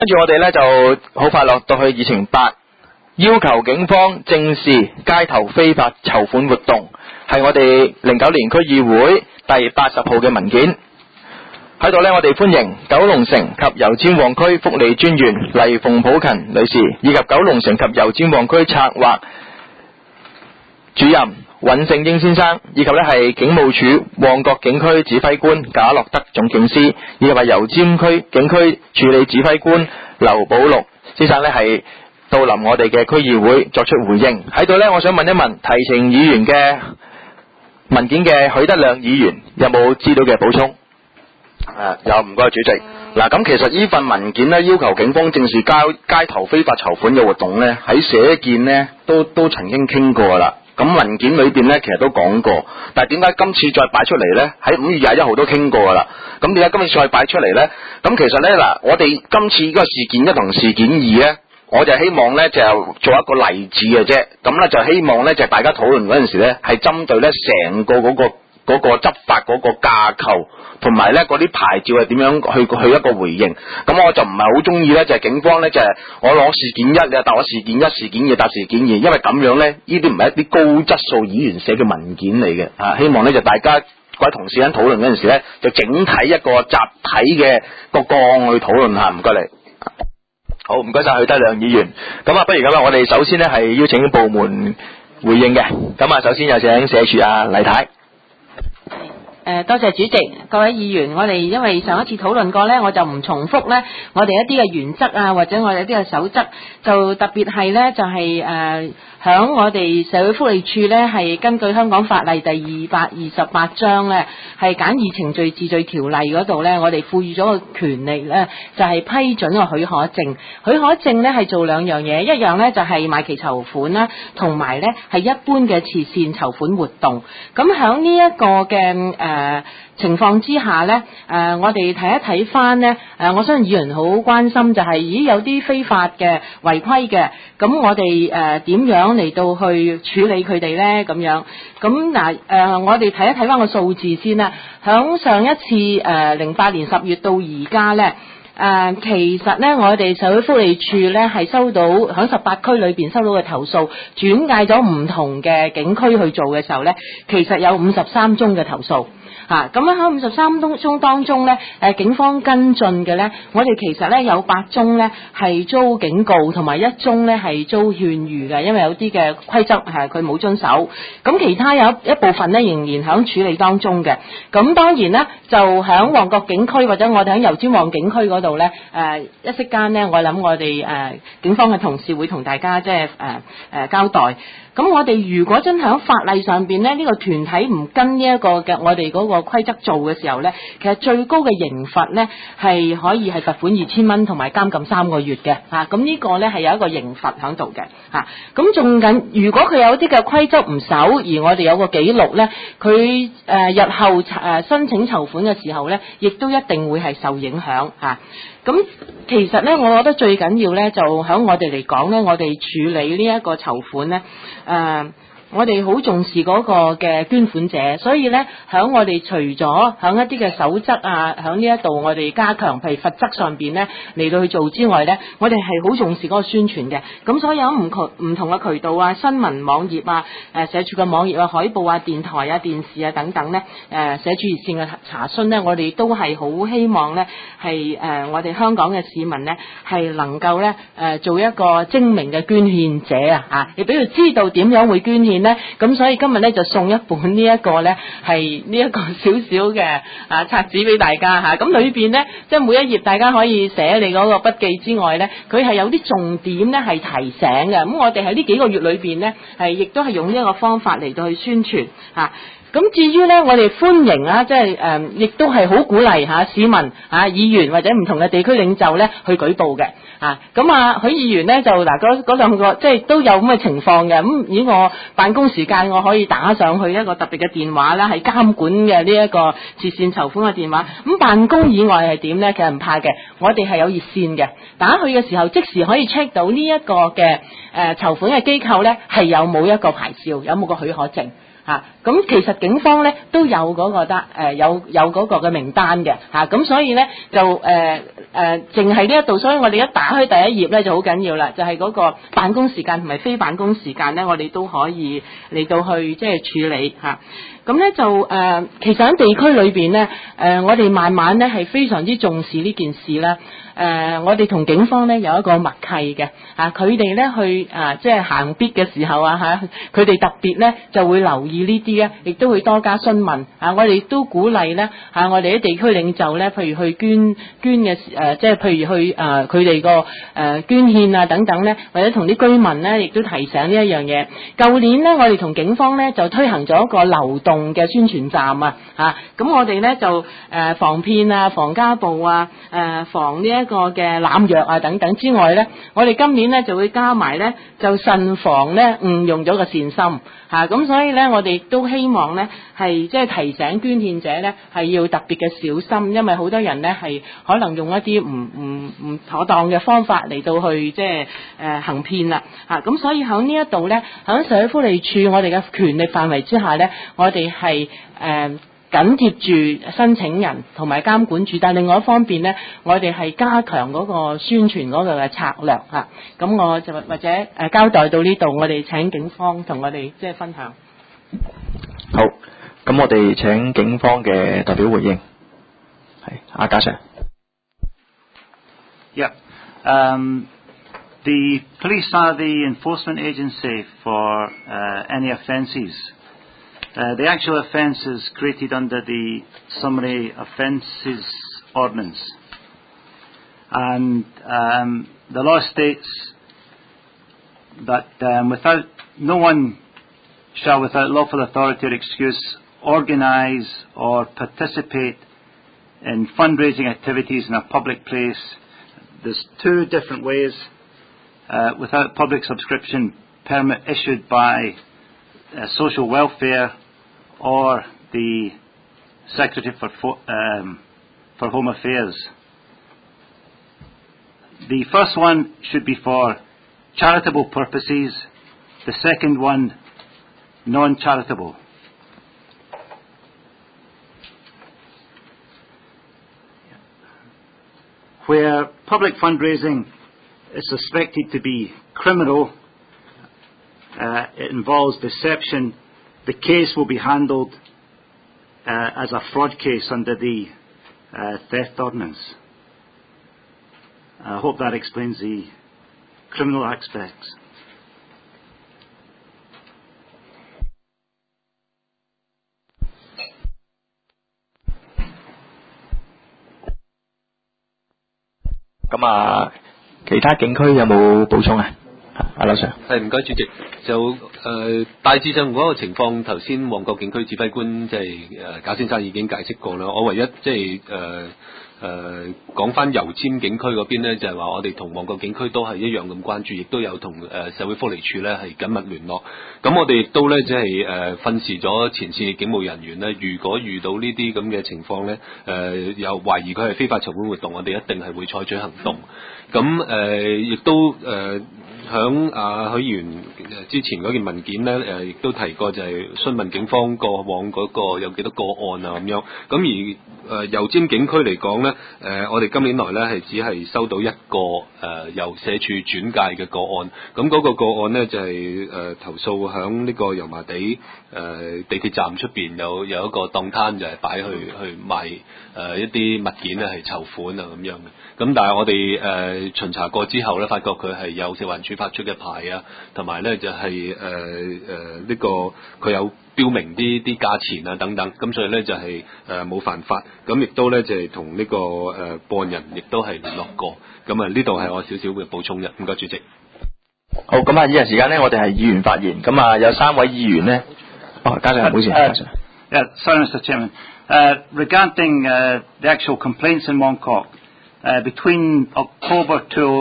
跟住我哋呢就好快落到去議程8，要求警方正視街頭非法籌款活動，係我哋09年區議會第80號嘅文件。喺度呢，我哋歡迎九龍城及油尖旺區福利專員黎鳳普勤女士，以及九龍城及油尖旺區策劃主任尹勝英先生，以及呢係警務處旺角警區指揮官賈樂德總警司，以及係油尖區警區處理指揮官劉寶祿先生呢係到臨我哋嘅區議會作出回應。喺度呢，我想問一問提呈議員嘅文件嘅許德亮議員有冇資料嘅補充？ 有，唔該主席。嗱，咁其實呢份文件呢，要求警方正視街頭非法籌款嘅活動呢，喺社建呢都曾經傾過啦。咁文件裏邊呢，其實都講過，但係點解今次再擺出嚟呢？喺5月21號都傾過噶啦。咁點解今次再擺出嚟呢？咁其實呢，嗱，我哋今次呢個事件1同事件2呢，我就希望呢就做一個例子嘅啫。咁呢，就希望呢，就大家討論嗰陣時呢，係針對呢成個嗰個執法嗰個架構，同埋咧嗰啲牌照係點樣去一個回應。咁我就唔係好中意咧，就係警方咧就係我攞事件1，你答我事件1，事件2答事件2，因為咁樣咧，呢啲唔係一啲高質素議員寫嘅文件嚟嘅啊。希望咧就大家各位同事喺討論嗰陣時咧，就整體一個集體嘅個案去討論下。唔該你。 好，唔該晒許德亮議員。咁啊，不如咁啦，我哋首先咧係邀請部門回應嘅。咁啊，首先有請社署黎太。 多謝主席，各位議員，我哋因為上一次討論過呢，我就唔重複呢我哋一啲嘅原則啊，或者我哋一啲嘅守則，就特別係呢，就係響我哋社會福利署呢，係根據香港法例第228章呢，係簡易程序治罪條例嗰度呢，我哋賦予咗個權力呢，就係批准個許可證。許可證呢係做2樣嘢，一樣呢就係賣旗籌款啦，同埋呢係一般嘅慈善籌款活動。咁響呢一個嘅情況之下呢，我哋睇一睇翻呢，我相信議員好關心就係，咦有啲非法嘅違規嘅，咁我哋點樣嚟到去處理佢哋呢？咁樣，咁嗱我哋睇一睇翻個數字先啦。響上一次08年10月到而家呢，其實呢，我哋社會福利署呢係收到響18區裏邊收到嘅投訴，轉介咗唔同嘅警區去做嘅時候呢，其實有53宗嘅投訴。咁喺53宗當中呢，警方跟進嘅呢，我哋其實呢有8宗呢係遭警告，同埋1宗呢係遭勸喻嘅，因為有啲嘅規則佢冇遵守。咁其他有一部分呢仍然喺處理當中嘅。咁當然呢，就喺旺角警區或者我哋喺油尖旺警區嗰度呢，一息間呢，我諗我哋警方嘅同事會同大家即係交代。咁我哋如果真係喺法例上邊呢，呢個團體唔跟呢一個嘅我哋嗰個規則做嘅時候呢，其實最高嘅刑罰呢係可以係罰款2000蚊同埋監禁3個月嘅。咁呢個呢係有一個刑罰喺度嘅。咁仲緊，如果佢有啲嘅規則唔守，而我哋有個記錄呢，佢日後申請籌款嘅時候呢，亦都一定會係受影響。咁其實呢，我覺得最緊要呢，就喺我哋嚟講呢，我哋處理呢一個籌款呢，我哋好重視嗰個嘅捐款者，所以呢，響我哋除咗響一啲嘅守則啊，響呢一度我哋加強，譬如罰則上邊呢嚟到去做之外呢，我哋係好重視嗰個宣傳嘅。咁所以有唔同嘅渠道啊，新聞網頁啊，社署嘅網頁啊，海報啊，電台啊，電視啊等等呢，社署熱線嘅查詢呢，我哋都係好希望呢，係我哋香港嘅市民呢，係能夠呢做一個精明嘅捐獻者啊，亦俾佢知道點樣會捐獻。咁所以今日咧就送一本呢一個咧係呢一個少少嘅冊子俾大家吓，咁裏邊咧即係每一頁大家可以寫你嗰個筆記之外咧，佢係有啲重點咧係提醒嘅。咁我哋喺呢幾個月裏邊咧係亦都係用呢一個方法嚟到去宣傳吓。咁至於咧，我哋歡迎啊，即係亦都係好鼓勵市民議員或者唔同嘅地區領袖咧去舉報嘅。咁許議員咧就嗱嗰兩個即係都有咁嘅情況嘅。咁以我辦公時間，我可以打上去一個特別嘅電話啦，係監管嘅呢一個慈善籌款嘅電話。咁辦公以外係點咧？其實唔怕嘅，我哋係有熱線嘅，打去嘅時候即時可以 check 到呢一個嘅籌款嘅機構咧係有冇一個牌照，有冇個許可證。 咁其實警方咧都有嗰個有嗰個嘅名單嘅咁所以咧就淨係呢一度，所以我哋一打開第一頁咧就好緊要啦，就係嗰個辦公時間同埋非辦公時間咧，我哋都可以嚟到去即係處理咁咧就其實喺地區裏邊咧我哋慢慢咧係非常之重視呢件事啦。我哋同警方咧有一個默契嘅佢哋咧去即係行必嘅時候佢哋特別咧就會留意呢啲亦都會多加詢問我哋都鼓勵咧我哋啲地區領袖咧，譬如去捐嘅即係譬如去佢哋個捐獻等等咧，或者同啲居民咧亦都提醒呢一樣嘢。舊年咧我哋同警方咧就推行咗一個流動嘅宣傳站咁我哋咧就防騙防家暴防呢一個嘅濫藥等等之外咧，我哋今年咧就會加埋咧就慎防咧誤用咗個善心咁所以咧我哋都希望咧係即係提醒捐獻者咧係要特別嘅小心，因為好多人咧係可能用一啲唔妥當嘅方法嚟到去即係行騙啦咁所以喺呢一度咧喺社會福利處我哋嘅權力範圍之下咧，我哋係緊貼住申請人同埋監管處，但另外一方面咧，我哋係加強嗰個宣傳嗰個嘅策略咁我就或者交代到呢度，我哋請警方同我哋即係分享。 好，咁我哋請警方嘅代表回應，係阿嘉 Sir。 Yeah. The police are the enforcement agency for any offences. The actual offence is created under the Summary Offences Ordinance. And the law states that no one shall without lawful authority or excuse organise or participate in fundraising activities in a public place. There's two different ways. Without public subscription permit issued by social welfare or the Secretary for Home Affairs. The first one should be for charitable purposes. The second one, non-charitable. Where public fundraising is suspected to be criminal, it involves deception, the case will be handled as a fraud case under the theft ordinance. I hope that explains the criminal aspects. 咁其他警區有冇補充阿劉 Sir。 係，唔該主席。就大致上嗰個情況，頭先旺角警區指揮官即係賈先生已經解釋過啦。我唯一即係講翻油尖警區嗰邊咧，就係話我哋同旺角警區都係一樣咁關注，亦都有同社會福利署咧係緊密聯絡。咁我哋亦都咧即係訓示咗前線嘅警務人員咧，如果遇到呢啲咁嘅情況咧，有懷疑佢係非法籌款活動，我哋一定係會採取行動。咁亦都響許議員之前嗰件文件咧，亦都提過就係詢問警方過往嗰個有幾多個案咁樣。咁而油尖警區嚟講咧，我哋今年來咧係只係收到一個由社署轉介嘅個案。咁嗰個個案咧就係投訴響呢個油麻地地鐵站出邊有一個檔攤，就係擺去賣一啲物件咧係籌款咁樣嘅。咁但係我哋巡查過之後咧，發覺佢係有食環署發出嘅牌同埋咧就係呢個佢有標明啲價錢等等，咁所以咧就係冇犯法。咁亦都咧就係同呢個報案人亦都係聯絡過。咁呢度係我少少嘅補充嘅，唔該主席。 好，咁以下時間咧，我哋係議員發言。咁有3位議員咧，嘉上唔好意思，嘉上。 Sorry, Mr. Chairman. Regarding the actual complaints in Mongkok, between October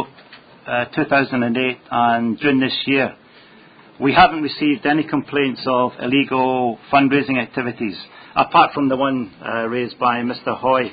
2008 and June this year, we haven't received any complaints of illegal fundraising activities, apart from the one raised by Mr. Hoy.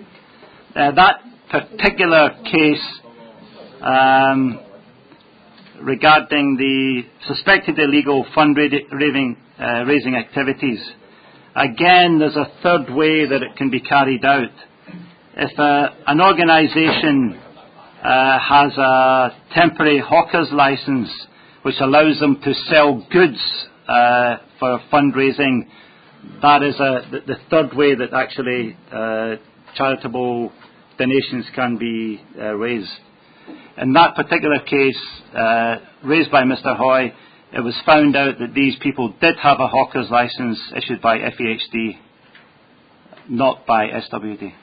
That particular case regarding the suspected illegal fundraising activities. Again, there's a third way that it can be carried out. If an organisation has a temporary hawker's licence which allows them to sell goods for fundraising, that is the third way that actually charitable donations can be raised. In that particular case raised by Mr. Hoy, it was found out that these people did have a hawker's licence issued by FEHD, not by SWD.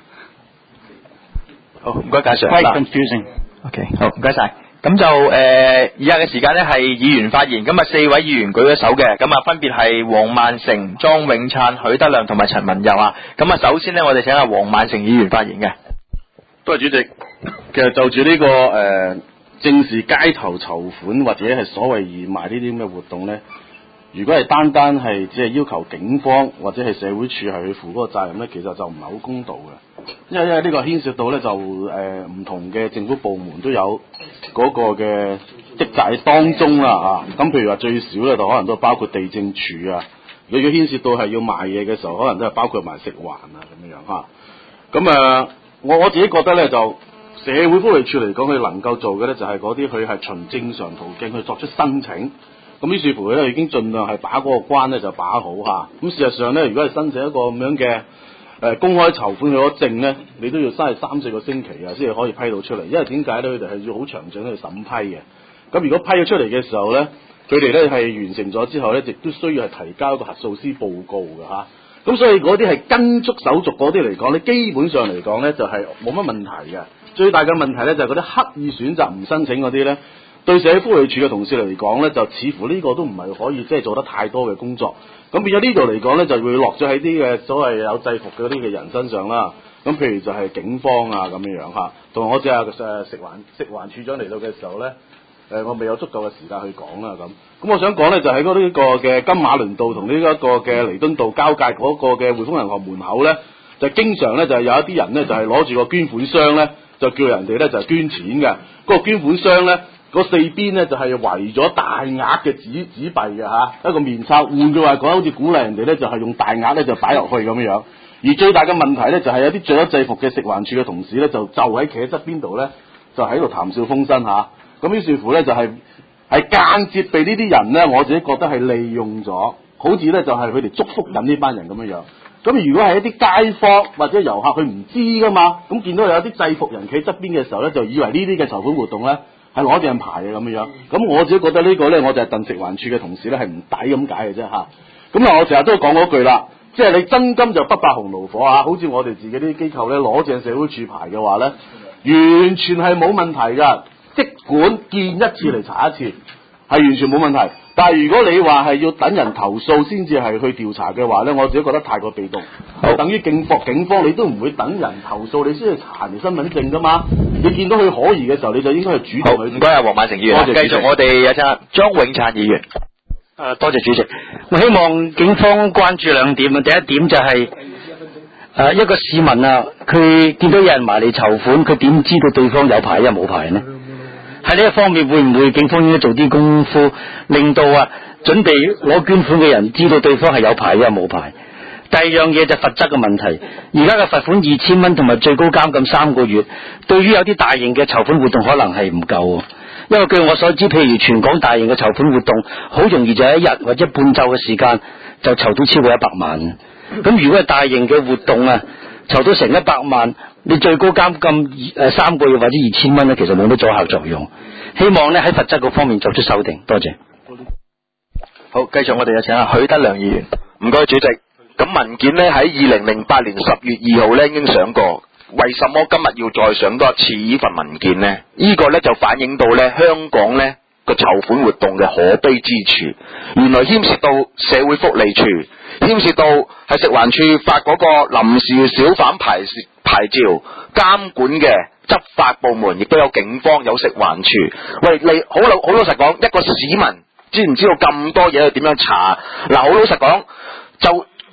好，唔該介紹。 Quite confusing. OK， 好，唔該晒。咁就以下嘅時間呢係議員發言，咁啊4位議員舉咗手嘅，咁啊分別係黃萬成、莊永燦、許德亮同埋陳文佑啊。咁啊首先呢，我哋請阿黃萬成議員發言嘅。 多謝主席。其實就住呢、個正視街頭籌款或者係所謂義賣呢啲咁嘅活動呢，如果係單單係只係要求警方或者係社會處係去負嗰個責任呢，其實就唔係好公道嘅。因為呢個牽涉到呢，就唔同嘅政府部門都有嗰個嘅職責喺當中啦嚇。咁譬如話最少呢，就可能都包括地政處啊。如果牽涉到係要賣嘢嘅時候，可能都係包括埋食環啊咁樣嚇。咁我自己覺得呢，就社會福利處嚟講，佢能夠做嘅呢，就係嗰啲佢係循正常途徑去作出申請。咁於是乎佢咧已經盡量係把嗰個關呢就把好嚇。咁事實上呢，如果係申請一個咁樣嘅公開籌款嗰證呢，你都要嘥3-4個星期啊，先至可以批到出嚟。因為點解呢？佢哋係要好詳盡去審批嘅。咁如果批咗出嚟嘅時候呢，佢哋呢係完成咗之後呢，亦都需要係提交一個核數師報告嘅嚇。咁所以嗰啲係跟足手續嗰啲嚟講呢，基本上嚟講呢，就係冇乜問題嘅。最大嘅問題呢，就係嗰啲刻意選擇唔申請嗰啲呢，對社會福利處嘅同事嚟講呢，就似乎呢個都唔係可以即係做得太多嘅工作。咁變咗呢度嚟講呢，就會落咗喺啲嘅所謂有制服嗰啲嘅人身上啦。咁譬如就係警方啊咁樣嚇，同埋我只係食環處長嚟到嘅時候呢，我未有足夠嘅時間去講啦咁。咁我想講呢，就喺呢個嘅金馬倫道同呢一個嘅彌敦道交界嗰個嘅匯豐銀行門口呢，就經常呢，就係有一啲人呢，就係攞住個捐款箱呢，就叫人哋呢，就係捐錢嘅。嗰個捐款箱呢，嗰四邊呢，就係圍咗大額嘅紙幣嘅嚇，一個面鈔。換句話講，好似鼓勵人哋呢，就係用大額呢，就擺落去咁樣。而最大嘅問題呢，就係有啲着咗制服嘅食環署嘅同事呢，就喺企喺側邊度呢，就喺度談笑風生嚇。咁於是乎呢，就係間接被呢啲人呢，我自己覺得係利用咗，好似呢，就係佢哋祝福緊呢班人咁樣。咁如果係一啲街坊或者遊客，佢唔知噶嘛，咁見到有啲制服人企側邊嘅時候呢，就以為呢啲嘅籌款活動呢係攞正牌嘅咁樣。咁我自己覺得呢個呢，我就係鄧食環署嘅同事呢，係唔抵咁解嘅啫嚇。咁啊，我成日都講嗰句啦，即係你真金就不怕紅爐火啊！好似我哋自己啲機構呢，攞正社會處牌嘅話呢，完全係冇問題㗎。即管見一次嚟查一次，係完全冇問題。但係如果你話係要等人投訴先至係去調查嘅話呢，我自己覺得太過被動。就等於警方你都唔會等人投訴你先去查人身份證㗎嘛。你見到佢可疑嘅時候，你就應該去主動去。唔該啊，黃萬成議員。繼續我哋有請莊永燦議員。 多謝主席。我希望警方關注兩點啊。第一點就係一個市民啊，佢見到有人埋嚟籌款，佢點知道對方有牌又冇牌呢？喺呢一方面，會唔會警方應該做啲功夫，令到準備攞捐款嘅人知道對方係有牌又冇牌？第二樣嘢就罰則嘅問題。而家嘅罰款2000蚊同埋最高監禁3個月，對於有啲大型嘅籌款活動可能係唔夠。因為據我所知，譬如全港大型嘅籌款活動，好容易就1日或者半晝嘅時間就籌到超過100萬。咁如果係大型嘅活動啊，籌到成100萬，你最高監禁3個月或者2000蚊咧，其實冇乜阻嚇作用。希望咧喺罰則嗰方面作出修訂。多謝。 好，繼續我哋有請許德亮議員。 唔該主席。咁文件呢，喺2008年10月2號呢已經上過，為什麼今日要再上多一次呢份文件呢？呢個呢就反映到呢香港呢個籌款活動嘅可悲之處，原來牽涉到社會福利處，牽涉到係食環署發嗰個臨時小販牌照監管嘅執法部門，亦都有警方有食環署。喂，你好老實講，一個市民知唔知道咁多嘢去點樣查？嗱，好老實講，就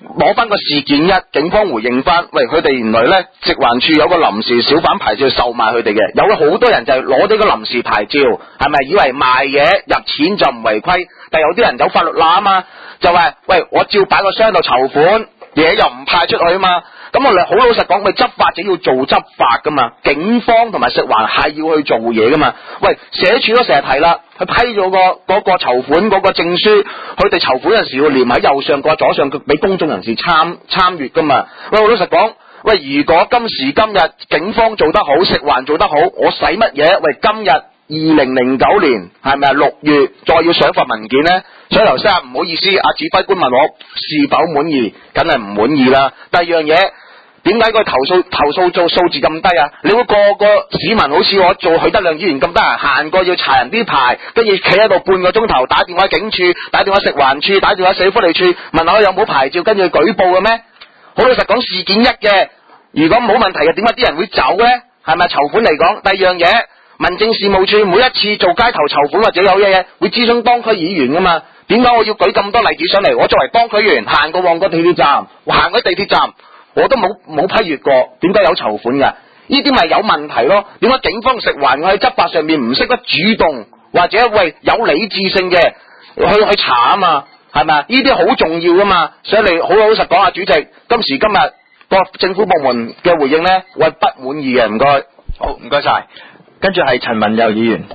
攞翻個事件一，警方回應翻，喂，佢哋原來咧食環署有個臨時小販牌照售賣佢哋嘅，有好多人就係攞呢個臨時牌照，係咪以為賣嘢入錢就唔違規？但有啲人有法律罅啊嘛，就話喂，我照擺個箱度籌款，嘢又唔派出去啊嘛。咁我哋好老實講，佢執法者要做執法噶嘛，警方同埋食環係要去做嘢噶嘛。喂，社署都成日提啦，佢批咗嗰個籌款嗰個證書，佢哋籌款嗰陣時要連喺右上角、左上角俾公眾人士參閱噶嘛。喂，我老實講，喂，如果今時今日警方做得好，食環做得好，我使乜嘢？喂，今日2009年係咪6月再要上份文件呢？所以頭先唔好意思，阿指揮官問我是否滿意，梗係唔滿意啦。第二樣嘢，點解個投訴做數字咁低啊？你會個市民好似我做許德亮議員咁得閒行過要查人啲牌，跟住企喺度半個鐘頭，打電話警署，打電話食環署，打電話社會福利處，問下我有冇牌照，跟住舉報嘅咩？好老實講，事件一嘅，如果冇問題嘅，點解啲人會走呢？係咪籌款嚟講？第二樣嘢，民政事務處每一次做街頭籌款或者有嘢會諮詢當區議員噶嘛？點解我要舉咁多例子上嚟？我作為當區議員，行過旺角地鐵站，行過地鐵站，我都冇批閱過，點解有籌款㗎？呢啲咪有問題咯？點解警方食環喺執法上面唔識得主動或者喂有理智性嘅去查啊嘛？係咪啊？呢啲好重要噶嘛？所以你好老實講啊，主席，今時今日個政府部門嘅回應呢，喂不滿意嘅，唔該。 好，唔該晒。跟住係陳文佑議員。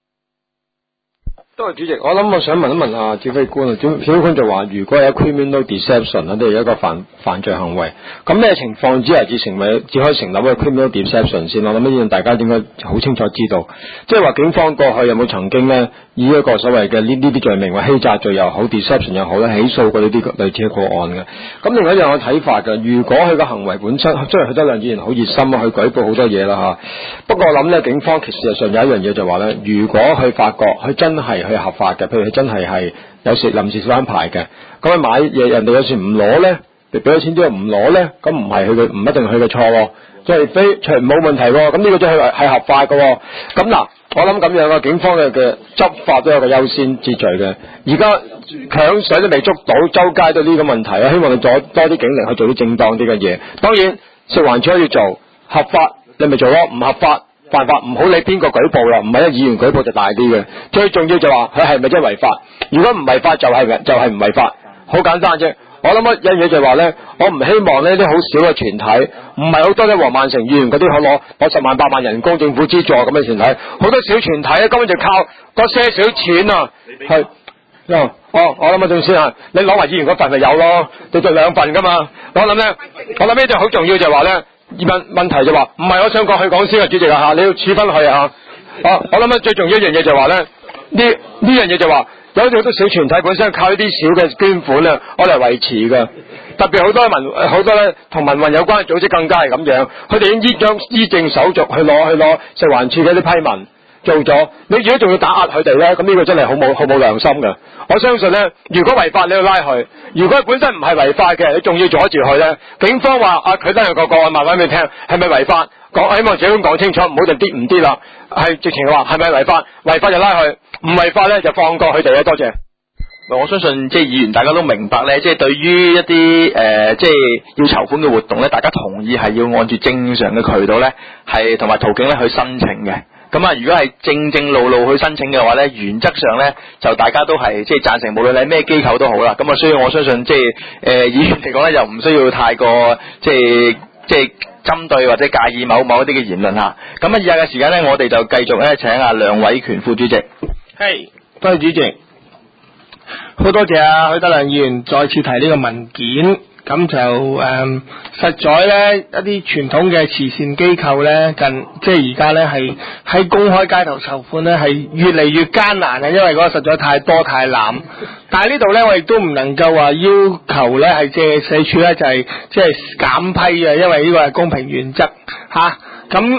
多謝主席，我諗我想問一問啊指揮官啊，指揮官就話如果有 criminal deception 啊，都係一個犯罪行為，咁咩情況之下只可以成立一個 criminal deception 先？我諗呢樣大家應該好清楚知道，即係話警方過去有冇曾經呢，以一個所謂嘅呢啲罪名，話欺詐罪又好 deception 又好咧，起訴過呢啲類似嘅個案嘅。咁另外一樣我睇法嘅，如果佢個行為本身，雖然許德亮議員好熱心啊，去舉報好多嘢啦吓，不過我諗呢，警方其實上有一樣嘢就話呢，如果佢發覺佢真係去合法嘅，譬如佢真係有時臨時小販牌嘅，咁佢買嘢人哋有時唔攞咧，俾咗錢之後唔攞咧，咁唔係佢嘅，唔一定係佢嘅錯，即係非冇問題，咁呢個都係合法嘅。咁嗱，我諗咁樣嘅警方嘅執法都有個優先秩序嘅。而家強水都未捉到，周街都呢個問題啊！希望你多啲警力去做啲正當啲嘅嘢。當然食環署可以做合法，你咪做咯；唔合法犯法唔好理邊個舉報啦，唔係一議員舉報就大啲嘅。最重要就話佢係咪真係違法？如果唔違法就係唔違法，好簡單啫。我諗一樣嘢就係話咧，我唔希望呢啲好少嘅團體，唔係好多啲黃萬成議員嗰啲可攞10萬8萬人工政府資助咁嘅團體，好多小團體咧根本就靠嗰些少錢啊，係我諗仲先啊，你攞埋議員嗰份咪有咯，你做2份噶嘛。我諗呢樣好重要就係話咧。問題就話唔係我想講去講先啊，主席啊，你要處分佢啊。我諗最重要一樣嘢就話咧，呢樣嘢就話有好多小團體本身靠呢啲小嘅捐款咧，我嚟維持嘅。特別好多咧同民運有關嘅組織更加係咁樣，佢哋已經將依正手續去攞食環署嘅啲批文做咗，你如果仲要打壓佢哋咧，咁呢個真係好冇良心嘅。我相信咧，如果違法你要拉佢，如果本身唔係違法嘅，你仲要阻住佢咧，警方話佢都係個案慢慢俾你聽，係咪違法？希望警方講清楚，唔好就啲唔啲啦，係直情話係咪違法？違法就拉佢，唔違法咧就放過佢哋啊！多謝。 我相信即係議員大家都明白咧，即係對於一啲即係要籌款嘅活動咧，大家同意係要按住正常嘅渠道咧，係同埋途徑咧去申請嘅。咁啊，如果係正路去申請嘅話咧，原則上咧就大家都係即係贊成，無論你咩機構都好啦。咁啊，所以我相信即係議員嚟講咧，又唔需要太過即係針對或者介意某一啲嘅言論嚇。咁啊，以下嘅時間咧，我哋就繼續咧請阿梁偉權副主席。 係，多謝主席。好多謝啊許德亮議員再次提呢個文件。咁就實在咧一啲傳統嘅慈善機構咧，即係而家咧係喺公開街頭籌款咧係越嚟越艱難啊，因為嗰個實在太多太濫。但係呢度咧我亦都唔能夠話要求咧係借社署咧就係即係減批啊，因為呢個係公平原則吓。咁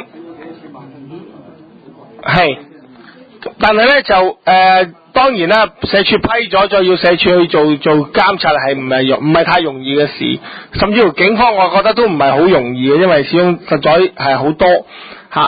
係，但係咧就當然啦，社署批咗，再要社署去做監察係唔係太容易嘅事，甚至乎警方我覺得都唔係好容易嘅，因為始終實在係好多吓。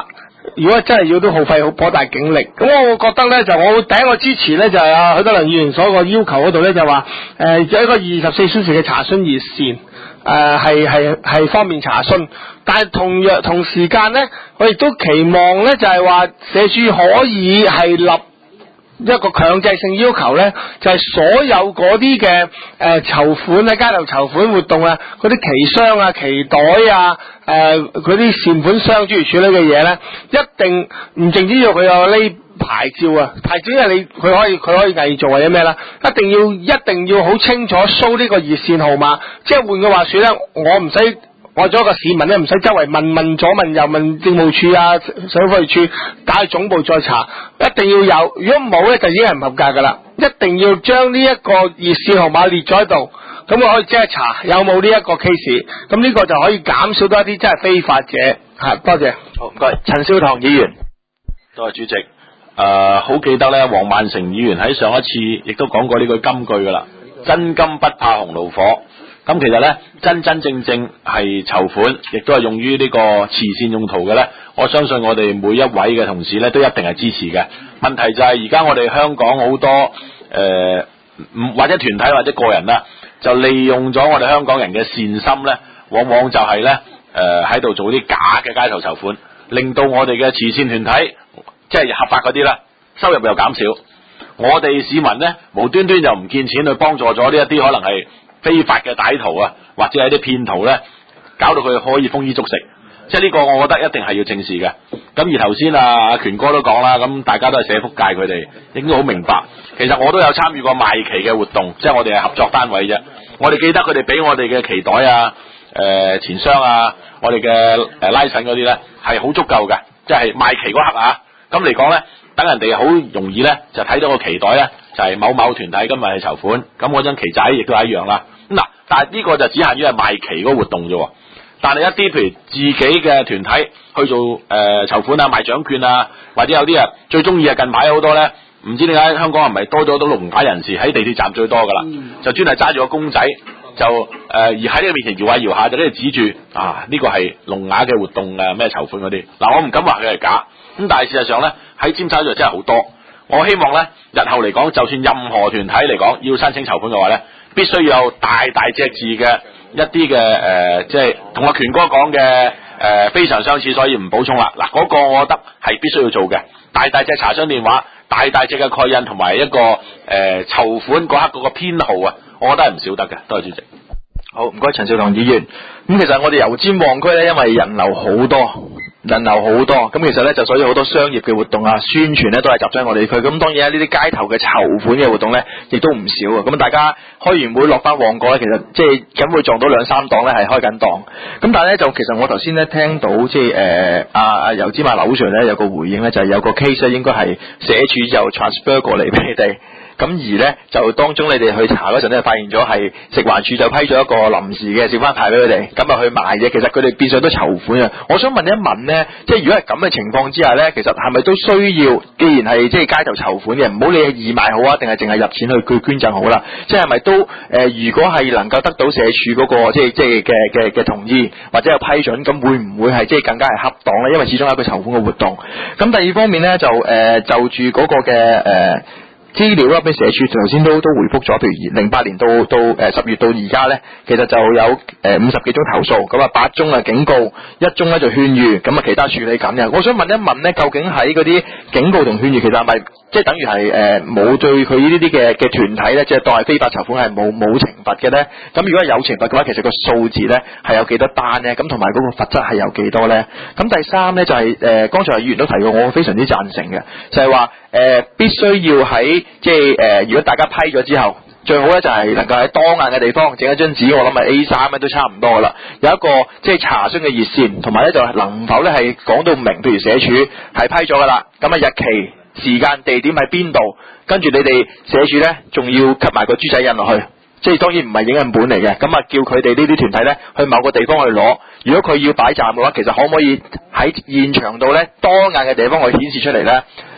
如果真係要都耗費好頗大警力。咁我覺得咧，就我第一個支持咧，就係許德良議員所個要求嗰度咧，就話有一個24小時嘅查詢熱線，係方便查詢。但係同時間咧，我亦都期望咧，就係話社署可以係立一個強制性要求咧，就係所有嗰啲嘅籌款咧，街頭籌款活動啊，嗰啲旗箱啊、旗袋啊、嗰啲善款箱諸如此類嘅嘢咧，一定唔淨止要佢有呢牌照啊，牌照因為佢可以偽造或者咩啦，一定要好清楚 show 呢個熱線號碼，即係換句話說咧，我做一個市民咧，唔使周圍問左問右問政務處啊、社會福利處，打去總部再查，一定要有。如果冇咧，就已經係唔合格噶啦。一定要將呢一個熱線號碼列咗喺度，咁我可以即係查有冇呢一個 case。咁呢個就可以減少多一啲真係非法者。多謝。 好，唔該，陳少棠議員。 多謝主席。好記得咧，黃萬成議員喺上一次亦都講過呢句金句噶啦，真金不怕紅爐火。咁其實咧，真正係籌款，亦都係用於呢個慈善用途嘅咧。我相信我哋每一位嘅同事咧，都一定係支持嘅。問題就係而家我哋香港好多或者團體或者個人啦，就利用咗我哋香港人嘅善心咧，往往就係咧喺度做啲假嘅街頭籌款，令到我哋嘅慈善團體即係合法嗰啲啦，收入又減少。我哋市民咧無端端就唔見錢去幫助咗呢一啲可能係非法嘅歹徒啊，或者係啲騙徒咧，搞到佢可以豐衣足食，即係呢個我覺得一定係要正視嘅。咁而頭先阿權哥都講啦，咁大家都係社福界，佢哋應該好明白。其實我都有參與過賣旗嘅活動，即係我哋係合作單位啫。我哋記得佢哋俾我哋嘅旗袋啊、錢箱啊、我哋嘅拉繩嗰啲咧係好足夠嘅，即係賣旗嗰刻啊。咁嚟講咧，等人哋好容易咧就睇到個旗袋咧。就係某某團體今日係籌款，咁嗰張旗仔亦都係一樣啦。嗱，但係呢個就只限於係賣旗嗰個活動啫。但係一啲譬如自己嘅團體去做籌款啊、賣獎券啊，或者有啲啊最中意係近排好多咧，唔知點解香港係咪多咗都聾啞人士喺地鐵站最多噶啦，就專係揸住個公仔，就而喺呢個面前搖下搖下，就跟住指住呢個係聾啞嘅活動啊，咩籌款嗰啲。嗱，我唔敢話佢係假，咁但係事實上咧喺尖沙咀真係好多。我希望咧，日後嚟講，就算任何團體嚟講要申請籌款嘅話咧，必須要有大隻字嘅一啲嘅即係同阿權哥講嘅非常相似，所以唔補充啦。嗱，嗰個我覺得係必須要做嘅，大隻查詢電話，大隻嘅蓋印同埋一個籌款嗰刻嗰個編號啊，我覺得係唔少得嘅。多謝主席。 好，唔該陳少棠議員。咁其實我哋油尖旺區咧，因為人流好多，咁其實咧就所以好多商業嘅活動啊、宣傳咧都係集中喺我哋區。咁當然呢啲街頭嘅籌款嘅活動咧，亦都唔少啊。咁大家開完會落翻旺角咧，其實即係咁會撞到2-3檔咧係開緊檔。咁但係咧就其實我頭先咧聽到即係油尖旺劉 Sir 咧有個回應咧，就係有個 case 咧應該係社署就 transfer 過嚟俾你哋。咁而咧就當中你哋去查嗰陣咧，發現咗係食環署就批咗一個臨時嘅小販牌俾佢哋，咁啊去賣嘅。其實佢哋變相都籌款啊！我想問一問咧，即係如果係咁嘅情況之下咧，其實係咪都需要？既然係即係街頭籌款嘅，唔好理係義賣好啊，定係淨係入錢去捐贈好啦？即係咪都如果係能夠得到社署嗰個即係嘅同意或者有批准，咁會唔會係即係更加係恰當咧？因為始終係一個籌款嘅活動。咁第二方面咧就住嗰個嘅資料啦，俾社署頭先都回覆咗，譬如08年到10月到而家咧，其實就有50幾宗投訴，咁啊8宗啊警告，1宗咧就勸喻，咁啊其他處理緊嘅。我想問一問咧，究竟喺嗰啲警告同勸喻，其實係咪即係等於係冇對佢呢啲嘅團體咧，即係當係非法籌款係冇懲罰嘅咧？咁如果係有懲罰嘅話，其實個數字咧係有幾多單咧？咁同埋嗰個罰則係有幾多咧？咁第三咧就係剛才議員都提過，我非常之贊成嘅，就係話必須要喺即係如果大家批咗之後，最好咧就係能夠喺當眼嘅地方整一張紙，我諗係 A3 咧都差唔多噶啦，有一個即係查詢嘅熱線，同埋咧就能否咧係講到明，譬如社署係批咗噶啦，咁啊日期、時間、地點喺邊度，跟住你哋社署咧仲要吸埋個豬仔印落去。即係當然唔係影印本嚟嘅，咁啊叫佢哋呢啲團體咧去某個地方去攞。如果佢要擺站嘅話，其實可唔可以喺現場度咧當眼嘅地方去顯示出嚟咧？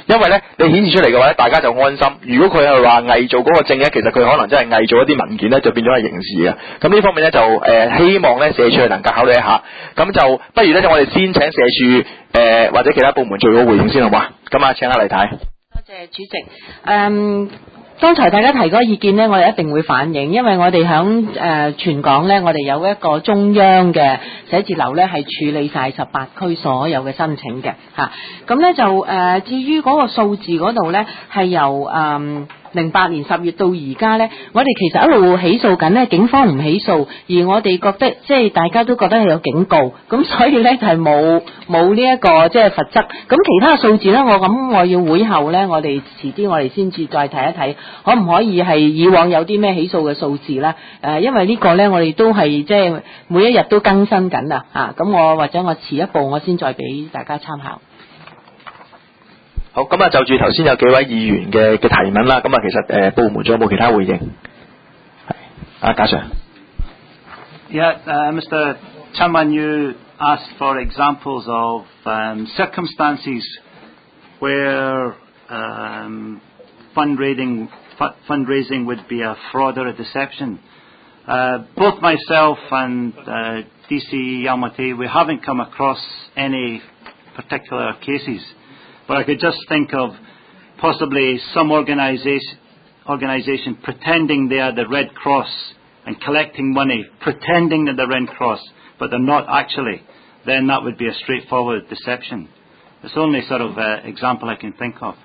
因為咧你顯示出嚟嘅話咧，大家就安心。如果佢係話偽造嗰個證咧，其實佢可能真係偽造一啲文件咧，就變咗係刑事嘅。咁呢方面咧就希望咧社署能夠考慮一下。咁就不如咧，我哋先請社署或者其他部門做個回應先好嘛？咁啊，請阿黎太。 多謝主席。剛才大家提嗰個意見呢，我哋一定會反映，因為我哋響全港呢，我哋有一個中央嘅寫字樓呢，係處理晒18區所有嘅申請嘅嚇。咁呢就至於嗰個數字嗰度呢，係由08年10月到而家呢，我哋其實一路起訴緊呢，警方唔起訴，而我哋覺得即係大家都覺得係有警告，咁所以呢，就係冇呢一個即係罰則。咁其他數字呢，我要會後呢，我哋遲啲我哋先至再睇一睇，可唔可以係以往有啲咩起訴嘅數字啦？因為呢個呢，我哋都係即係每一日都更新緊啦嚇。咁或者我遲一步，我先再俾大家參考。 好，咁啊就住頭先有幾位議員嘅提問啦，咁啊其實部門仲有冇其他回應？係嘉 Sir。 Yeah, Mr. Chairman, you asked for examples of circumstances where fundraising would be a fraud or a deception. Both myself and DC Yalmate, we haven't come across any particular cases. But I could just think of possibly some organisation pretending they are the Red Cross and collecting money, pretending they're the Red Cross, but they're not actually. Then that would be a straightforward deception. It's the only sort of example I can think of.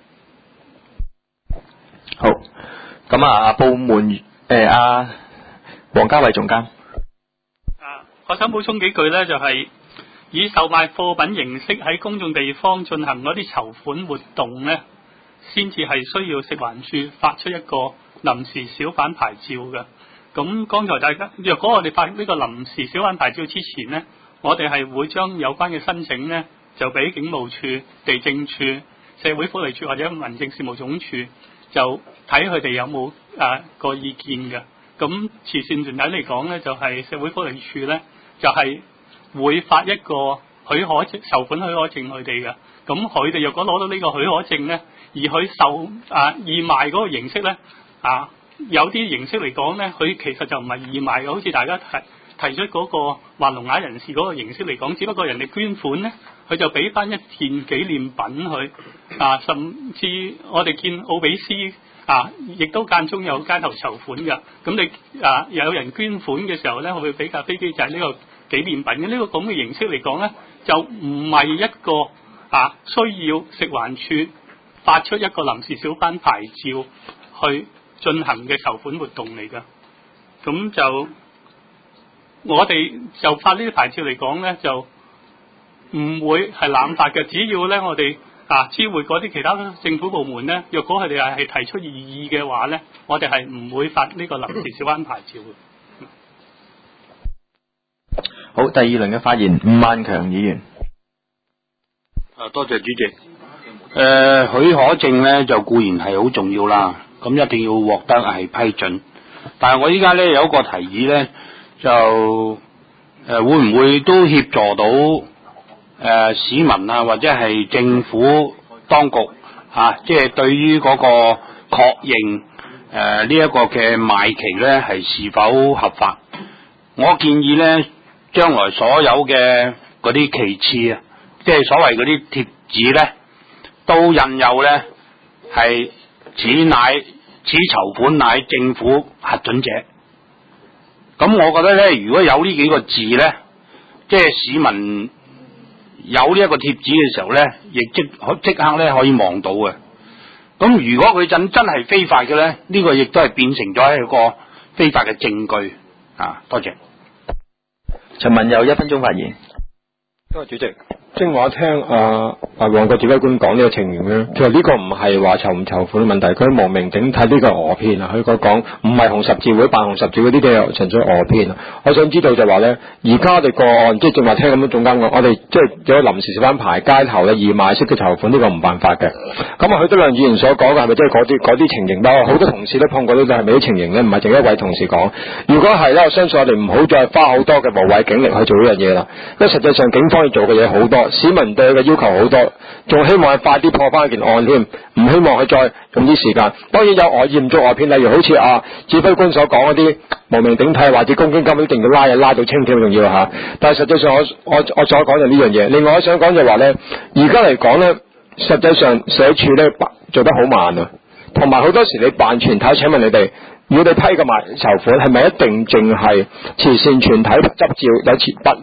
好，咁啊，部門黃家偉總監。 我想補充幾句咧，就係以售賣貨品形式喺公眾地方進行嗰啲籌款活動呢，先至係需要食環署發出一個臨時小販牌照嘅。咁剛才大家，若果我哋發呢個臨時小販牌照之前呢，我哋係會將有關嘅申請呢，就俾警務處、地政處、社會福利處或者民政事務總署，就睇佢哋有冇個意見嘅。咁慈善團體嚟講呢，就係社會福利處呢，就係會發一個許可證、籌款許可證佢哋嘅。咁佢哋若果攞到呢個許可證呢，而佢義賣嗰個形式呢，有啲形式嚟講呢，佢其實就唔係義賣嘅，好似大家提出嗰個畫龍啞人士嗰個形式嚟講，只不過人哋捐款呢，佢就俾翻一件紀念品佢。甚至我哋見奧比斯亦都間中有街頭籌款嘅。咁你有人捐款嘅時候呢，佢會俾架飛機就係呢個紀念品嘅。呢個咁嘅形式嚟講呢，就唔係一個需要食環署發出一個臨時小販牌照去進行嘅籌款活動嚟㗎。咁就我哋就發呢啲牌照嚟講呢，就唔會係濫發嘅。只要呢，我哋知會嗰啲其他政府部門呢，若果佢哋係提出異議嘅話呢，我哋係唔會發呢個臨時小販牌照嘅。 好，第二輪嘅發言，伍萬強議員。 多謝主席。許可證呢就固然係好重要啦，咁一定要獲得係批准。但係我依家呢有一個提議呢，就會唔會都協助到市民或者係政府當局即係對於嗰個確認呢一個嘅賣旗呢係是否合法？我建議呢，將來所有嘅嗰啲旗幟即係所謂嗰啲貼紙呢，都印有呢係此籌款乃政府核准者。咁我覺得呢，如果有呢幾個字呢，即係市民有呢一個貼紙嘅時候呢，亦即刻呢可以望到嘅。咁如果佢真係非法嘅呢，呢個亦都係變成咗一個非法嘅證據。多謝。 陳文友1分鐘發言。 多謝主席。正話聽黃國指揮官講呢個情形咧，其實呢個唔係話籌唔籌款嘅問題，佢無名整體呢個訛騙啊！佢講唔係紅十字會辦紅十字會呢啲純粹訛騙啊！我想知道就話咧，而家我哋個案即係正話聽咁樣總監講，我哋即係有臨時小販牌街頭咧義賣式嘅籌款呢個唔辦法嘅。咁許德亮議員所講嘅係咪即係嗰啲情形咧？好多同事都碰過呢啲係咪啲情形咧？唔係淨一位同事講。如果係咧，我相信我哋唔好再花好多嘅無謂警力去做呢樣嘢啦，因為實際上警方要做嘅嘢好多。 多，市民對佢嘅要求好多，仲希望佢快啲破翻件案添，唔希望佢再用啲時間。當然有嚴重外騙，例如好似指揮官所講嗰啲無名頂替或者公積金一定要拉到清添，仲要嚇。但係實際上我所講就呢樣嘢。另外我想講就話咧，而家嚟講咧，實際上社署咧做得好慢啊，同埋好多時你辦全體，請問你哋，如果你批嘅埋籌款，係咪一定淨係慈善團體執照有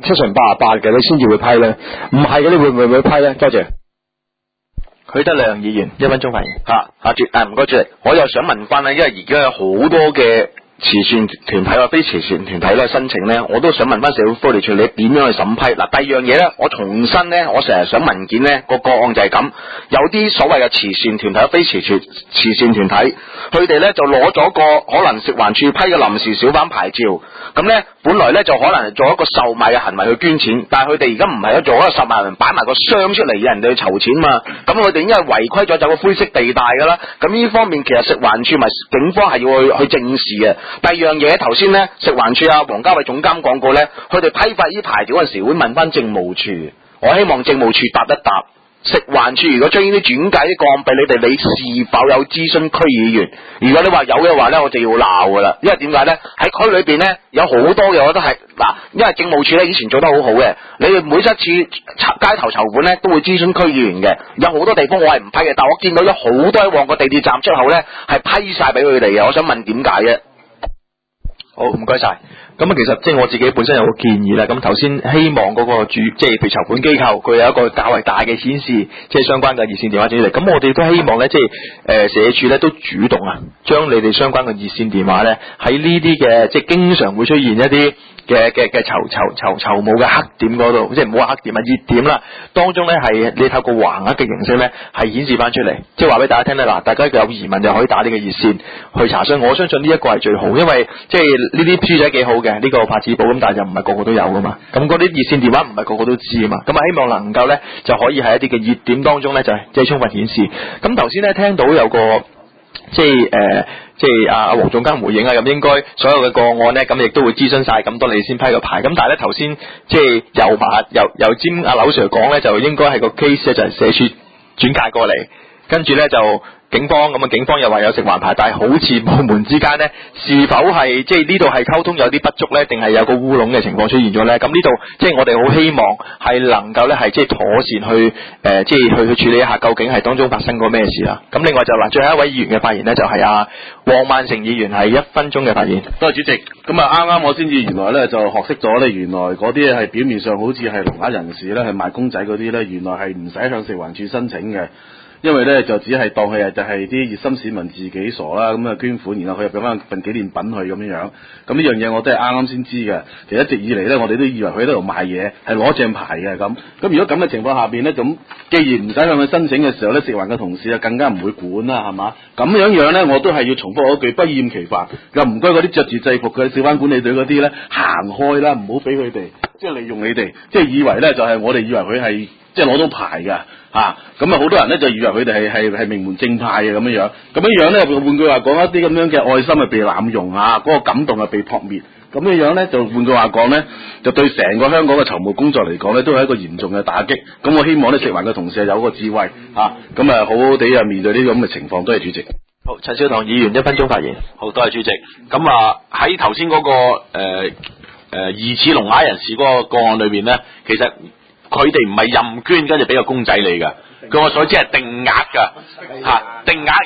788嘅，你先至會批咧？唔係嘅，你會唔會批咧？多謝。 許德亮議員1分鐘發言。 唔該主席，我又想問翻咧，因為而家有好多嘅慈善團體或非慈善團體咧申請咧，我都想問翻社會福利署你點樣去審批？嗱，第二樣嘢咧，我重申咧，我成日想文件咧個案就係咁，有啲所謂嘅慈善團體、非慈善團體，佢哋咧就攞咗個可能食環署批嘅臨時小販牌照，咁咧本來咧就可能做一個售賣嘅行為去捐錢，但係佢哋而家唔係做一個售賣人擺埋個箱出嚟，要人哋去籌錢嘛，咁佢哋應該係違規咗，就個灰色地帶㗎啦。咁呢方面其實食環署咪警方係要去正視嘅。第二樣嘢，頭先咧食環署黃家偉總監講過咧，佢哋批發呢牌照嗰陣時會問翻政務處，我希望政務處答一答。食環署如果將呢啲轉介啲個案俾你哋，你是否有諮詢區議員？如果你話有嘅話咧，我就要鬧噶啦。因為點解咧？喺區裏邊咧有好多嘅，我覺得係嗱，因為政務處咧以前做得好好嘅，你哋每一次街頭籌款咧都會諮詢區議員嘅。有好多地方我係唔批嘅，但我見到有好多喺旺角地鐵站出口咧係批晒俾佢哋嘅。我想問點解嘅？ 好，唔該晒。咁其實即係我自己本身有個建議啦。咁頭先希望嗰個即係譬如籌款機構佢有一個較為大嘅顯示，即係相關嘅熱線電話主嚟。咁我哋都希望咧，即係社署咧都主動將你哋相關嘅熱線電話咧喺呢啲嘅即係經常會出現一啲嘅籌募嘅黑點嗰度，即係唔好話黑點熱點啦。當中咧係你透過橫額嘅形式咧係顯示翻出嚟，即係話俾大家聽咧嗱，大家有疑問就可以打呢個熱線去查詢。我相信呢一個係最好，因為即係呢啲書仔幾好嘅。呢個拍紙簿咁，但係就唔係個個都有噶嘛。咁嗰啲熱線電話唔係個個都知啊嘛。咁啊，希望能夠咧就可以喺一啲嘅熱點當中咧，就即係充分顯示。咁頭先咧聽到有個即係阿黃總監回應啊，咁應該所有嘅個案咧，咁亦都會諮詢晒咁多，你先批個牌。咁但係咧頭先即係由尖阿劉 Sir 講咧，就應該係個 case 咧就係社署轉介過嚟，跟住咧就。警方咁啊，警方又話有食環牌，但係好似部門之間呢，是否係即係呢度係溝通有啲不足呢？定係有個烏龍嘅情況出現咗呢？咁呢度即係我哋好希望係能夠呢，係即係妥善去即係去處理一下，究竟係當中發生過咩事啦？咁另外就最後一位議員嘅發言呢，就係黃萬成議員係1分鐘嘅發言。 多謝主席。咁啊，啱我先至原來呢就學識咗呢，原來嗰啲係表面上好似係聾啞人士呢，係賣公仔嗰啲呢，原來係唔使向食環署申請嘅。因為咧就只係當佢就係啲熱心市民自己傻啦，咁啊捐款，然後佢又俾翻份紀念品去咁樣樣。咁呢樣嘢我都係啱啱先知嘅。其實一直以嚟咧，我哋都以為佢喺度賣嘢，係攞正牌嘅咁。咁如果咁嘅情況下邊咧，咁既然唔使向佢申請嘅時候咧，食環嘅同事啊更加唔會管啦，係嘛？咁樣樣咧，我都係要重複嗰句不厭其煩。又唔該嗰啲着住制服嘅小販管理隊嗰啲咧，行開啦，唔好俾佢哋即係利用你哋，即係以為咧就係我哋以為佢係即係攞到牌㗎。咁啊好多人咧就以為佢哋係名門正派嘅咁樣咧，換句話講，一啲咁樣嘅愛心係被濫用嗰個感動係被撲滅，咁樣咧就換句話講咧，就對成個香港嘅籌募工作嚟講咧，都係一個嚴重嘅打擊。咁我希望咧食環嘅同事有個智慧咁好好地面對呢啲咁嘅情況。多謝主席。 好，陳少棠議員1分鐘發言。 好，多謝主席。咁喺頭先嗰個疑似聾啞人士嗰個案裏邊咧，其實佢哋唔係任捐，跟住俾個公仔你㗎。據我所知係定額㗎，定額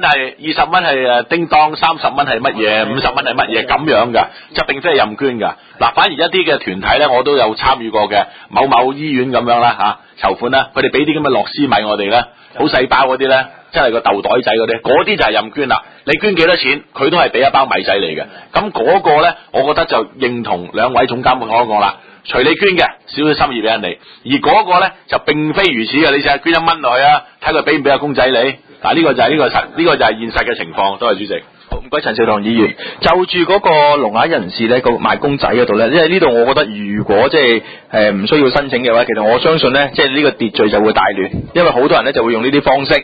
20蚊係叮當，30蚊係乜嘢，50蚊係乜嘢咁樣㗎，就並非係任捐㗎。嗱，反而一啲嘅團體咧，我都有參與過嘅，某某醫院咁樣啦籌款啦，佢哋俾啲咁嘅樂施米我哋咧，好細包嗰啲咧，真係個豆袋仔嗰啲，嗰啲就係任捐啦。你捐幾多錢，佢都係俾一包米仔嚟嘅。咁嗰個咧，我覺得就認同兩位總監講過啦。隨你捐嘅，少少心意俾人哋，而嗰個咧就並非如此嘅。你成日捐1蚊落去啊，睇佢俾唔俾個公仔你。嗱，呢個就係現實嘅情況。多謝主席。 好，唔該陳少棠議員。就住嗰個聾啞人士咧，個賣公仔嗰度咧，因為呢度我覺得如果即係唔需要申請嘅話，其實我相信咧，即係呢個秩序就會大亂，因為好多人咧就會用呢啲方式。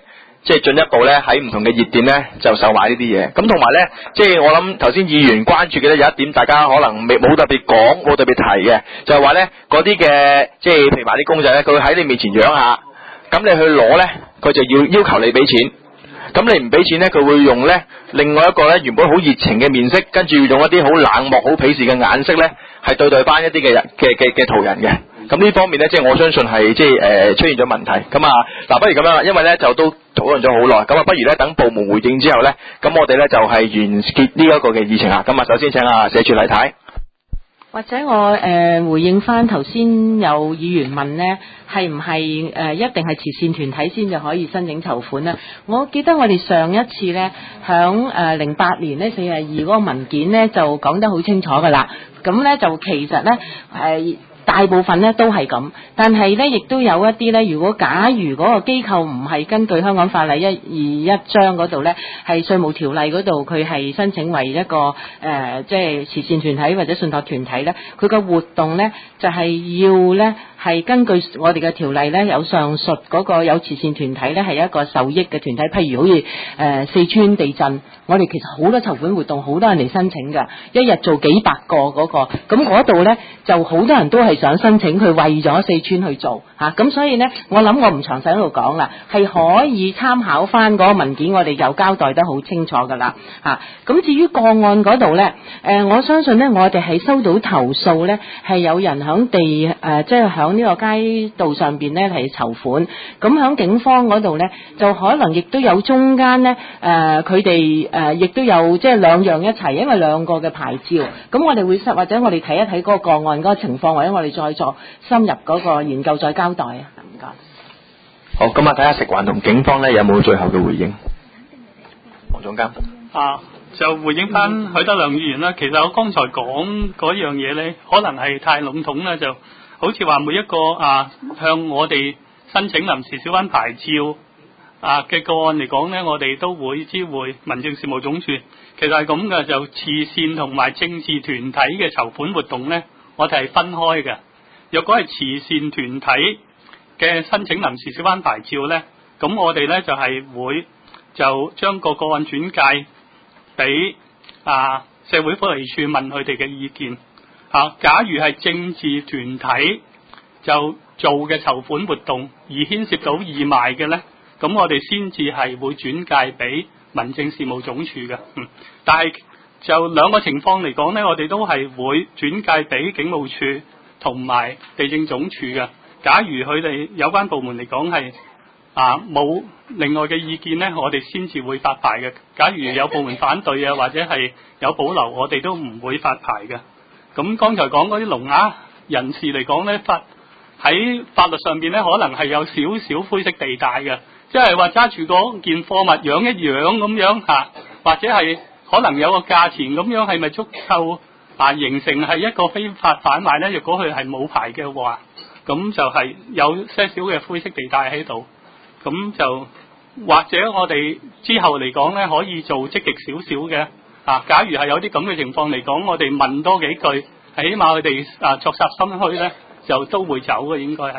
即係進一步咧喺唔同嘅熱點咧就售賣呢啲嘢。咁同埋咧，即係我諗頭先議員關注嘅咧有一點，大家可能冇特別講，冇特別提嘅，就係話咧嗰啲嘅即係譬如話啲公仔咧，佢會喺你面前養下，咁你去攞咧，佢就要求你俾錢。咁你唔俾錢咧，佢會用咧另外一個咧原本好熱情嘅面色，跟住用一啲好冷漠、好鄙視嘅眼色咧，係對待翻一啲嘅人嘅途人嘅。咁呢方面咧，即係我相信係即係出現咗問題。咁啊，嗱，不如咁樣啦，因為咧就都討論咗好耐，咁啊，不如咧等部門回應之後咧，咁我哋咧就係完結呢一個嘅議程啦。咁啊，首先請社署黎太。 或者我回應翻頭先有議員問呢，係唔係一定係慈善團體先就可以申請籌款呢？我記得我哋上一次呢，響08年呢42嗰個文件呢，就講得好清楚噶啦。咁呢，就其實呢，大部分呢都係咁，但係呢亦都有一啲呢，如果假如嗰個機構唔係根據香港法例121章嗰度呢，係稅務條例嗰度佢係申請為一個即係慈善團體或者信託團體呢，佢個活動呢就係要呢係根據我哋嘅條例呢，有上述嗰個有慈善團體呢係一個受益嘅團體，譬如好似四川地震，我哋其實好多籌款活動，好多人嚟申請㗎，一日做幾百個嗰個，咁嗰度呢就好多人都係想申請，佢為咗四川去做嚇，咁所以呢，我諗我唔詳細喺度講啦，係可以參考翻嗰個文件，我哋又交代得好清楚㗎啦嚇。咁至於個案嗰度呢，我相信呢，我哋係收到投訴呢，係有人響即係響呢個街道上邊呢係籌款，咁響警方嗰度呢，就可能亦都有中間呢，佢哋亦都有即係兩樣一齊，因為兩個嘅牌照，咁我哋會或者我哋睇一睇嗰個個案嗰個情況，或者我哋再作深入嗰個研究再交代啊。唔該。 好，咁啊睇下食環同警方咧有冇最後嘅回應。黃總監。 就回應翻許德亮議員啦。其實我剛才講嗰樣嘢咧，可能係太籠統啦，就好似話每一個向我哋申請臨時小販牌照嘅個案嚟講咧，我哋都會知會民政事務總署。其實係咁嘅，就慈善同埋政治團體嘅籌款活動咧，我哋係分開嘅。若果係慈善團體嘅申請臨時小販牌照咧，咁我哋咧就係會就將個案轉介俾社會福利署問佢哋嘅意見。假如係政治團體就做嘅籌款活動而牽涉到義賣嘅咧，咁我哋先至係會轉介俾民政事務總署嘅。但係就兩個情況嚟講咧，我哋都係會轉介俾警務處同埋地政總署嘅。假如佢哋有關部門嚟講係冇另外嘅意見咧，我哋先至會發牌嘅。假如有部門反對或者係有保留，我哋都唔會發牌嘅。咁剛才講嗰啲聾啞人士嚟講咧，喺法律上邊咧，可能係有少少灰色地帶嘅，即係話揸住嗰件貨物養一養咁樣或者係可能有個價錢咁樣，係咪足夠形成係一個非法販賣咧？若果佢係冇牌嘅話，咁就係有些少嘅灰色地帶喺度。咁就或者我哋之後嚟講咧，可以做積極少少嘅。假如係有啲咁嘅情況嚟講，我哋問多幾句，起碼佢哋作殺心虛咧，就都會走嘅，應該係。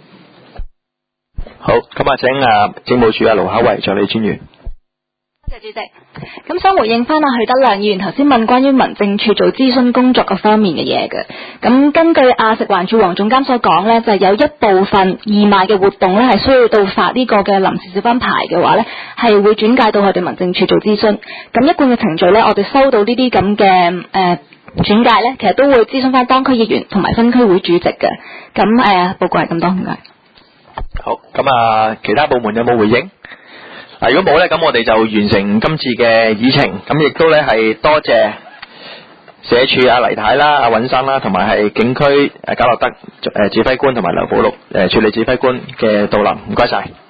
好，咁請政務處盧巧慧助理專員。 多謝主席。咁想回應翻許德亮議員頭先問關於民政處做諮詢工作嗰方面嘅嘢嘅。咁根據食環署黃總監所講呢，就係有一部分義賣嘅活動呢，係需要到發呢個嘅臨時小販牌嘅話呢，係會轉介到佢哋民政處做諮詢。咁一貫嘅程序呢，我哋收到呢啲咁嘅轉介呢，其實都會諮詢翻當區議員同埋分區會主席嘅。咁報告係咁多，唔該。 好，咁其他部門有冇回應？如果冇咧，咁我哋就完成今次嘅議程。咁亦都咧係多謝社署黎太啦、尹生啦，同埋係警區賈樂德指揮官同埋劉寶祿處理指揮官嘅到臨，唔該晒。